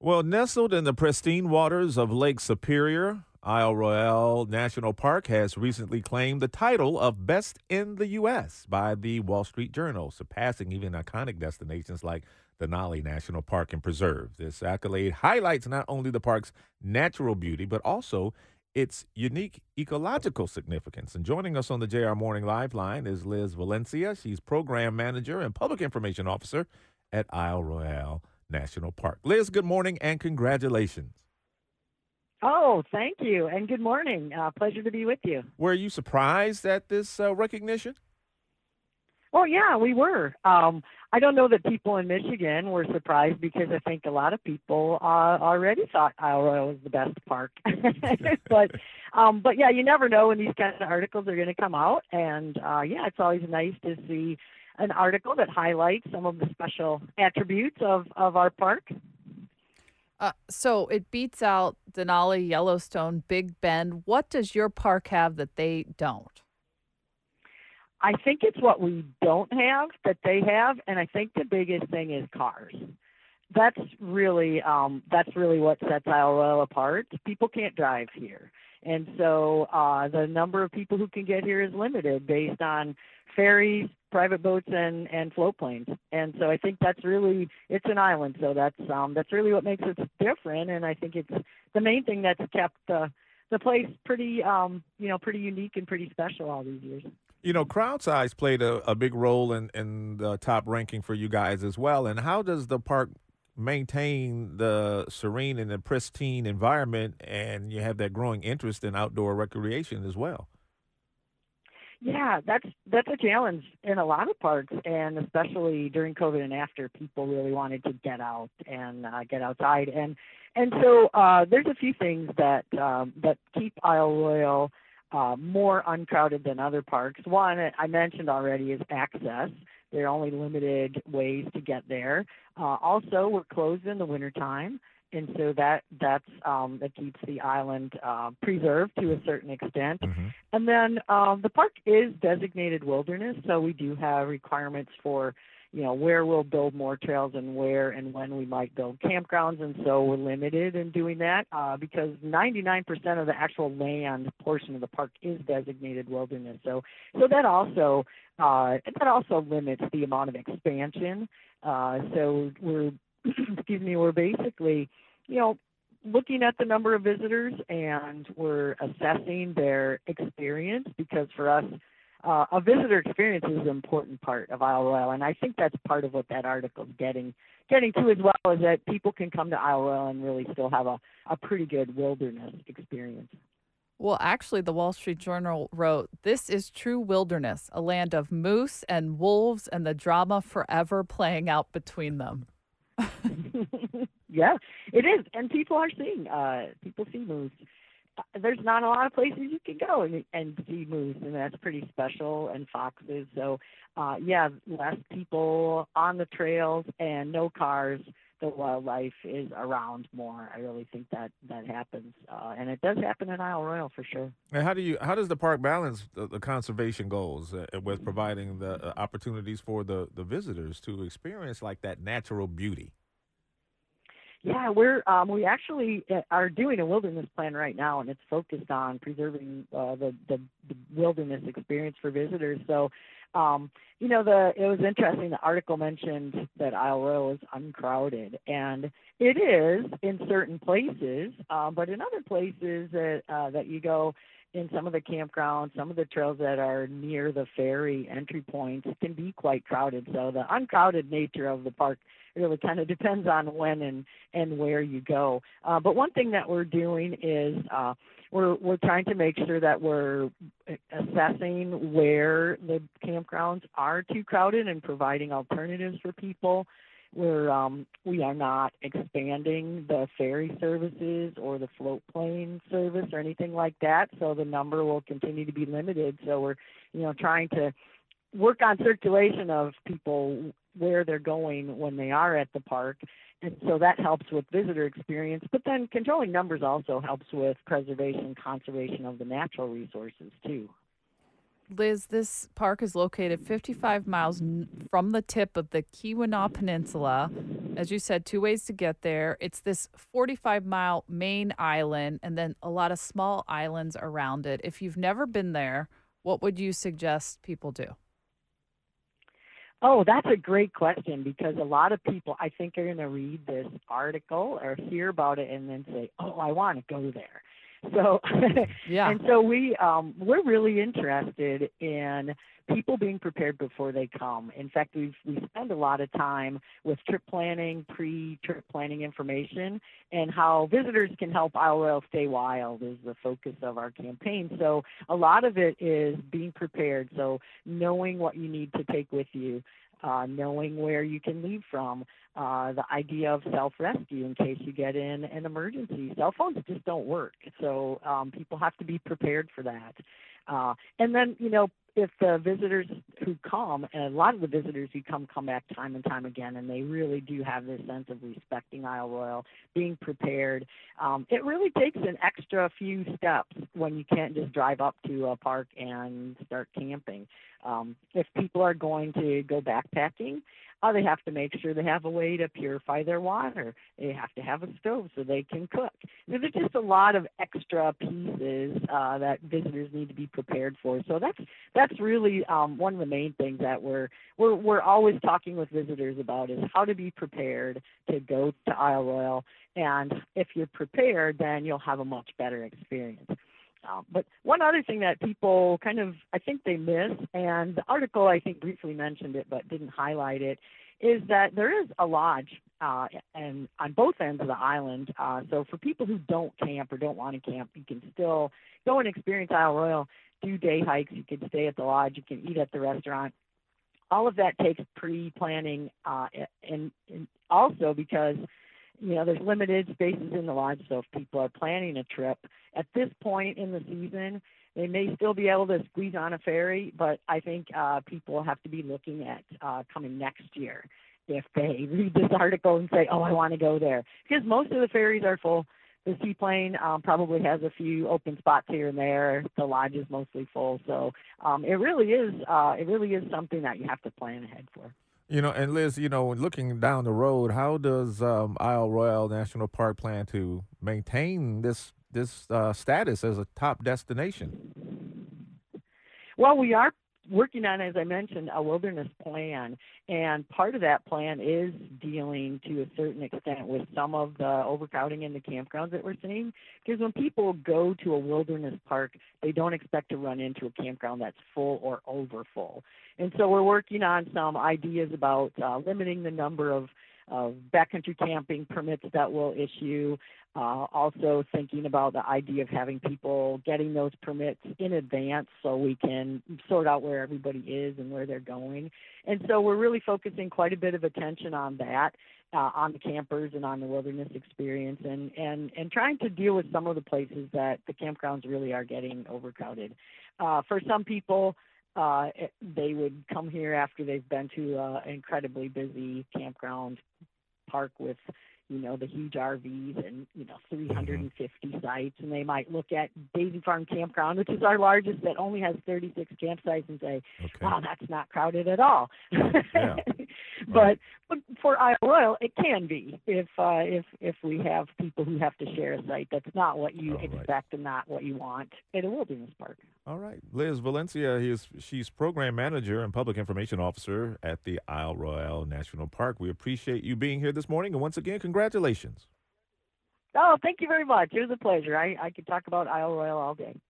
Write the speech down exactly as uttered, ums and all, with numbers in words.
Well, nestled in the pristine waters of Lake Superior, Isle Royale National Park has recently claimed the title of Best in the U S by the Wall Street Journal, surpassing even iconic destinations like Denali National Park and Preserve. This accolade highlights not only the park's natural beauty, but also its unique ecological significance. And joining us on the J R Morning Live line is Liz Valencia. She's Program Manager and Public Information Officer at Isle Royale National Park. Liz, good morning and congratulations. Oh, thank you, and good morning. Uh, pleasure to be with you. Were you surprised at this uh, recognition? Well, yeah, we were. Um, I don't know that people in Michigan were surprised because I think a lot of people uh, already thought Isle Royale was the best park. but, um, but yeah, you never know when these kinds of articles are going to come out, and uh, yeah, it's always nice to see an article that highlights some of the special attributes of, of our park. Uh, so it beats out Denali, Yellowstone, Big Bend. What does your park have that they don't? I think it's what we don't have that they have, and I think the biggest thing is cars. That's really um, that's really what sets Isle Royale apart. People can't drive here, and so uh, the number of people who can get here is limited based on ferries, private boats, and, and float planes. And so I think that's really, it's an island, so that's um, that's really what makes it different. And I think it's the main thing that's kept the the place pretty um, you know pretty unique and pretty special all these years. You know, crowd size played a, a big role in, in the top ranking for you guys as well. And how does the park maintain the serene and the pristine environment, and you have that growing interest in outdoor recreation as well? Yeah, that's that's a challenge in a lot of parks, and especially during COVID and after, people really wanted to get out and uh, get outside, and and so uh, there's a few things that um, that keep Isle Royale uh, more uncrowded than other parks. One, I mentioned already, is access. There are only limited ways to get there. Uh, also, we're closed in the wintertime. And so that that's um, that keeps the island uh, preserved to a certain extent. Mm-hmm. And then um, the park is designated wilderness, so we do have requirements for, you know, where we'll build more trails and where and when we might build campgrounds. And so we're limited in doing that uh, because ninety-nine percent of the actual land portion of the park is designated wilderness. So so that also uh, that also limits the amount of expansion. Uh, so we're excuse me, we're basically, you know, looking at the number of visitors, and we're assessing their experience, because for us, uh, a visitor experience is an important part of Isle Royale, and I think that's part of what that article is getting getting to as well, is that people can come to Isle Royale and really still have a, a pretty good wilderness experience. Well, actually, the Wall Street Journal wrote, "This is true wilderness, a land of moose and wolves and the drama forever playing out between them." Yeah, it is, and people are seeing uh, people see moose. Uh, There's not a lot of places you can go and, and see moose, and that's pretty special, and foxes. So, uh, yeah, less people on the trails and no cars. The wildlife is around more. I really think that that happens, uh, and it does happen in Isle Royale for sure. And how do you how does the park balance the, the conservation goals uh, with providing the uh, opportunities for the, the visitors to experience like that natural beauty? Yeah, we're um, we actually uh, are doing a wilderness plan right now, and it's focused on preserving uh, the, the the wilderness experience for visitors. So, um, you know, the it was interesting. The article mentioned that Isle Royale is uncrowded, and it is in certain places, um, but in other places that uh, that you go, in some of the campgrounds, some of the trails that are near the ferry entry points can be quite crowded. So the uncrowded nature of the park really kind of depends on when and, and where you go. Uh, but one thing that we're doing is uh, we're we're trying to make sure that we're assessing where the campgrounds are too crowded and providing alternatives for people. We're um, we are not expanding the ferry services or the float plane service or anything like that, so the number will continue to be limited. So we're, you know, trying to work on circulation of people where they're going when they are at the park, and so that helps with visitor experience. But then controlling numbers also helps with preservation and conservation of the natural resources too. Liz, this park is located fifty-five miles n- from the tip of the Keweenaw Peninsula. As you said, two ways to get there. It's this forty-five mile main island and then a lot of small islands around it. If you've never been there, what would you suggest people do? Oh, that's a great question because a lot of people, I think, are going to read this article or hear about it and then say, "Oh, I want to go there." So, Yeah. and so we um, we're really interested in people being prepared before they come. In fact, we we spend a lot of time with trip planning, pre-trip planning information, and how visitors can help Isle Royale stay wild is the focus of our campaign. So a lot of it is being prepared. So knowing what you need to take with you. Uh, knowing where you can leave from, uh, the idea of self-rescue in case you get in an emergency. Cell phones just don't work, so um, people have to be prepared for that. Uh, and then, you know, if the visitors who come, and a lot of the visitors who come come back time and time again, and they really do have this sense of respecting Isle Royale, being prepared, um, it really takes an extra few steps when you can't just drive up to a park and start camping. Um, if people are going to go backpacking, uh, they have to make sure they have a way to purify their water. They have to have a stove so they can cook. So there's just a lot of extra pieces uh, that visitors need to be prepared for. So that's that's really um, one of the main things that we're we're we're always talking with visitors about is how to be prepared to go to Isle Royale. And if you're prepared, then you'll have a much better experience. Um, but one other thing that people kind of, I think they miss, and the article I think briefly mentioned it but didn't highlight it, is that there is a lodge uh, and on both ends of the island. Uh, so for people who don't camp or don't want to camp, you can still go and experience Isle Royale, do day hikes, you can stay at the lodge, you can eat at the restaurant. All of that takes pre-planning, uh, and, and also because you know, there's limited spaces in the lodge, so if people are planning a trip at this point in the season, they may still be able to squeeze on a ferry, but I think uh, people have to be looking at uh, coming next year if they read this article and say, oh, I want to go there. Because most of the ferries are full. The seaplane um, probably has a few open spots here and there. The lodge is mostly full. So um, it really is uh, it really is something that you have to plan ahead for. You know, and Liz, you know, looking down the road, how does um, Isle Royale National Park plan to maintain this this uh, status as a top destination? Well, we are working on, as I mentioned, a wilderness plan, and part of that plan is dealing to a certain extent with some of the overcrowding in the campgrounds that we're seeing. Because when people go to a wilderness park, they don't expect to run into a campground that's full or over full. And so we're working on some ideas about uh, limiting the number of of backcountry camping permits that we'll issue. Uh, also thinking about the idea of having people getting those permits in advance so we can sort out where everybody is and where they're going. And so we're really focusing quite a bit of attention on that, uh, on the campers and on the wilderness experience, and, and, and trying to deal with some of the places that the campgrounds really are getting overcrowded. Uh, for some people, uh, they would come here after they've been to uh, an incredibly busy campground park with, you know, the huge R Vs and, you know, three hundred fifty mm-hmm. sites, and they might look at Daisy Farm Campground, which is our largest, that only has thirty-six campsites, and say, okay, wow, that's not crowded at all. Yeah. but, right. but for Isle Royale, it can be if uh, if if we have people who have to share a site that's not what you all expect right. and not what you want at a wilderness park. All right. Liz Valencia, he is, she's Program Manager and Public Information Officer at the Isle Royale National Park. We appreciate you being here this morning, and once again, congratulations. Oh, thank you very much. It was a pleasure. I, I could talk about Isle Royale all day.